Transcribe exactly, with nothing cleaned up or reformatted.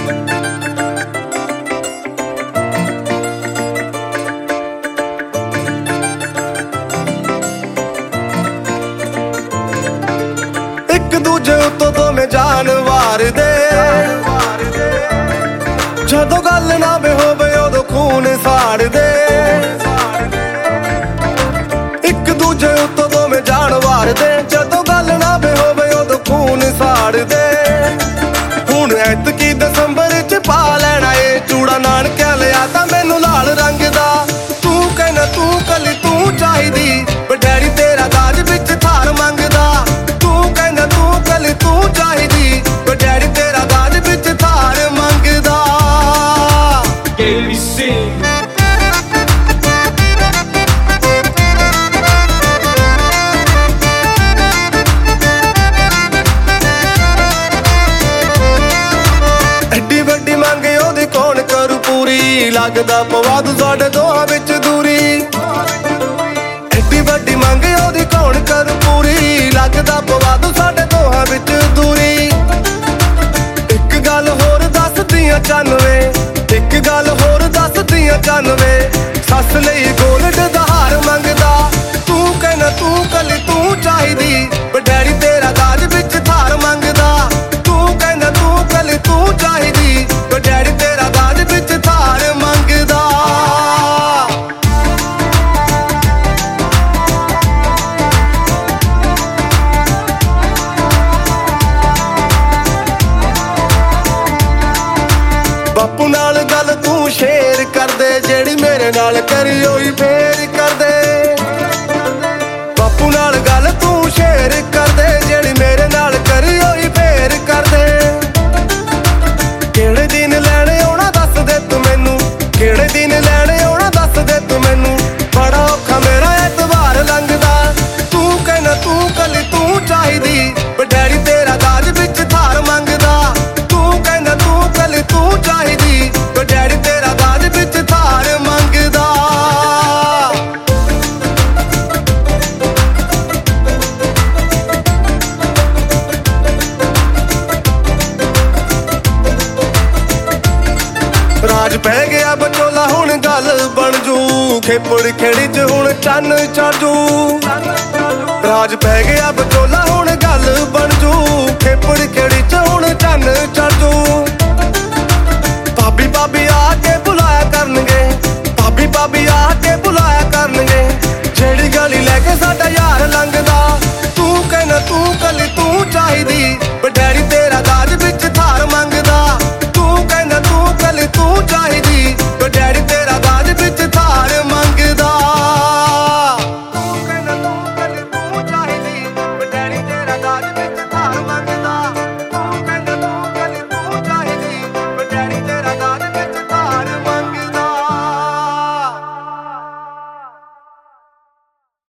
ਇੱਕ ਦੂਜੇ ਉੱਤੋਂ ਦੋਵੇਂ ਜਾਨ ਵਾਰਦੇ, ਜਦੋਂ ਗੱਲ ਨਾ ਵੇ ਹੋਵੇ ਉਦੋਂ ਖੂਨ ਸਾੜਦੇ। ਇੱਕ ਦੂਜੇ ਉੱਤੋਂ ਦੋਵੇਂ ਜਾਨ ਵਾਰਦੇ, ਜਦੋਂ ਗੱਲ ਨਾ ਵੇ ਹੋਵੇ ਉਦੋਂ ਖੂਨ ਸਾੜਦੇ। ਹੁਣ ਐਤਕੀ ਦਸੰਬਰ ਚ ਪਾ ਲੈਣਾ ਏ ਚੂੜਾ, ਨਾਨਕਿਆਂ ਲਿਆ ਤਾਂ ਮੈਨੂੰ ਲਾਲ ਰੰਗ ਦਾ। ਤੂੰ ਕਹਿਣਾ ਤੂੰ ਕੱਲੀ ਤੂੰ ਚਾਹੀਦੀ, ਡੈਡੀ ਤੇਰਾ ਦਾਜ ਵਿੱਚ ਥਾਰ ਮੰਗਦਾ। ਤੂੰ ਕਹਿੰਦਾ ਤੂੰ ਕੱਲੀ ਤੂੰ ਚਾਹੀਦੀ, ਡੈਡੀ ਤੇਰਾ ਦਾਜ ਵਿੱਚ ਥਾਰ ਮੰਗਦਾ। ਐਡੀ ਵੱਡੀ ਮੰਗ ਉਹਦੀ ਕੌਣ ਕਰੂ ਪੂਰੀ, ਲੱਗਦਾ ਪਵਾ ਦੂ ਸਾਡੇ ਦੋਹਾਂ ਵਿੱਚ ਦੂਰੀ। ਐਡੀ ਵੱਡੀ ਮੰਗ ਉਹਦੀ ਕੌਣ ਕਰੂ ਪੂਰੀ, ਲੱਗਦਾ ਪਵਾ ਦੂ ਸਾਡੇ ਦੋਹਾਂ ਵਿੱਚ ਦੂਰੀ। ਇੱਕ ਗੱਲ ਹੋਰ ਦੱਸਦੀਆਂ ਚਾਨਵੇਂ, ਇੱਕ ਗੱਲ ਹੋਰ ਦੱਸਦੀਆਂ ਚਾਨਵੇਂ, ਸੱਸ ਲਈ ਗੋਲਡ ਦਾ ਹਾਰ ਮੰਗਦਾ। ਤੂੰ ਕਹਿਣਾ ਤੂੰ ਕੱਲੀ ਤੂੰ ਚਾਹੀਦੀ, ਡੈਡੀ ਤੇਰਾ ਦਾਜ ਵਿੱਚ ਥਾਰ ਮੰਗਦਾ। ਤੂੰ ਕਹਿੰਦਾ ਤੂੰ ਕੱਲੀ ਤੂੰ ਚਾਹੀਦੀ, ਡੈਡੀ ਤੇਰਾ ਦਾਜ ਵਿੱਚ ਥਾਰ ਮੰਗਦਾ। ਬਾਪੂ ਨਾਲ ਗੱਲ ਤੂੰ ਸ਼ੇਰ ਕਰਦੇ, ਜਿਹੜੀ ਮੇਰੇ ਨਾਲ ਕਰੀ ਹੋਈ ਫੇਰ ਕਰਦੇ। ਬਾਪੂ ਨਾਲ ਗੱਲ ਤੂੰ ਸ਼ੇਰ ਕਰਦੇ, ਜਿਹੜੀ ਮੇਰੇ ਨਾਲ ਕਰੀ ਹੋਈ ਫੇਰ ਕਰਦੇ। ਕਿਹੜੇ ਦਿਨ ਲੈਣ ਆਉਣਾ ਦੱਸ ਦੇ ਤੂੰ ਮੈਨੂੰ, ਕਿਹੜੇ ਦਿਨ ਲੈਣ ਆਉਣਾ ਦੱਸ ਦੇ ਤੂੰ ਮੈਨੂੰ, ਬੜਾ ਔਖਾ ਮੇਰਾ ਐਤਵਾਰ ਲੰਘਦਾ। ਤੂੰ ਕਹਿਣਾ ਤੂੰ ਕੱਲੀ ਤੂੰ ਚਾਹੀਦੀ, ਡੈਡੀ ਤੇਰਾ ਦਾਜ ਵਿੱਚ ਥਾਰ ਮੰਗਦਾ। ਤੂੰ ਕਹਿੰਦਾ ਤੂੰ ਕੱਲੀ ਤੂੰ ਚਾਹੀਦੀ, ਡੈਡੀ ਤੇਰਾ ਦਾਜ ਵਿੱਚ ਥਾਰ ਮੰਗਦਾ। ਰਾਜ ਪੈ ਗਿਆ ਬਚੋਲਾ ਹੁਣ ਗੱਲ ਬਣ ਜੂ, ਖੇਪੜ ਖੇੜੀ ਚ ਹੁਣ ਚੰਨ ਚੜ ਜੂ। ਰਾਜ ਪੈ ਗਿਆ ਬਚੋਲਾ ਹੁਣ ਗੱਲ ਬਣ ਜੂ, ਖੇਪੜ ਖੇੜੀ ਚ ਹੁਣ ਚੰਨ ਚੜ ਜੂ।